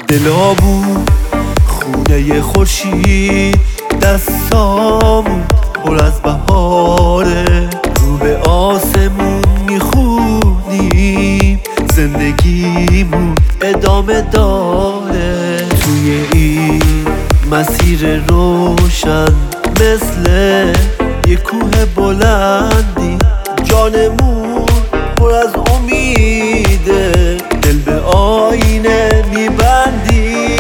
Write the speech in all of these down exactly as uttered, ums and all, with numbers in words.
دلامون خونه خورشید، دستامون پر از بهاره، رو به آسمون میخونیم زندگیمون ادامه داره. توی این مسیر روشن مثل یه کوه بلندی، جانمون پر از امیده، دل به آینه میبندی،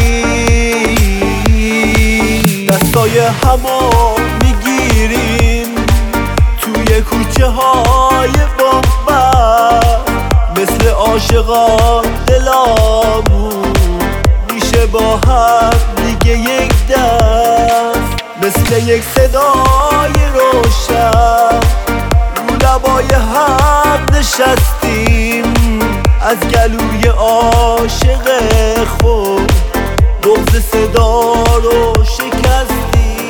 دستای همو میگیریم توی کوچه های بامبر، مثل عاشقان دلامون میشه با هم دیگه یک دست، مثل یک صدای روشن رو لبای هم نشستیم، از گلوی عاشق خود بغض صدا رو شکستیم.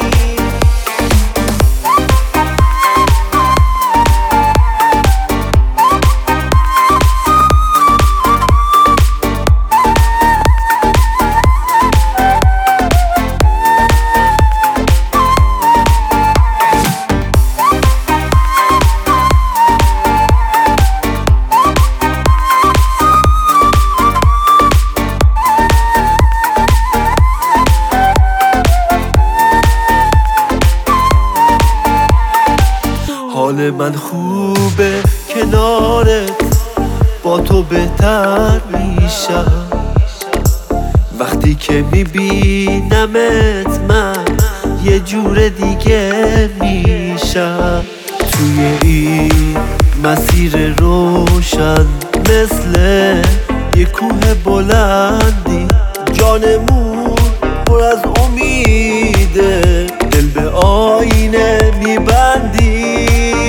حال من خوبه کنارت، با تو بهتر میشم، وقتی که میبینمت من یه جور دیگه میشم. توی این مسیر روشن مثل یه کوه بلندی، جانمون پر از امیده، دل به آینه میبندی،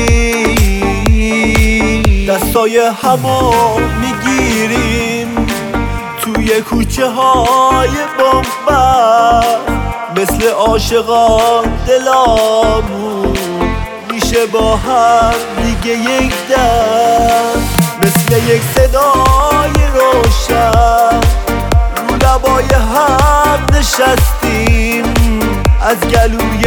دستای همو میگیریم توی کوچه های بامبر، مثل عاشقان دلامون میشه با هم دیگه یک دست، مثل یک صدای روشن رو لبای هم نشستیم، از گلوی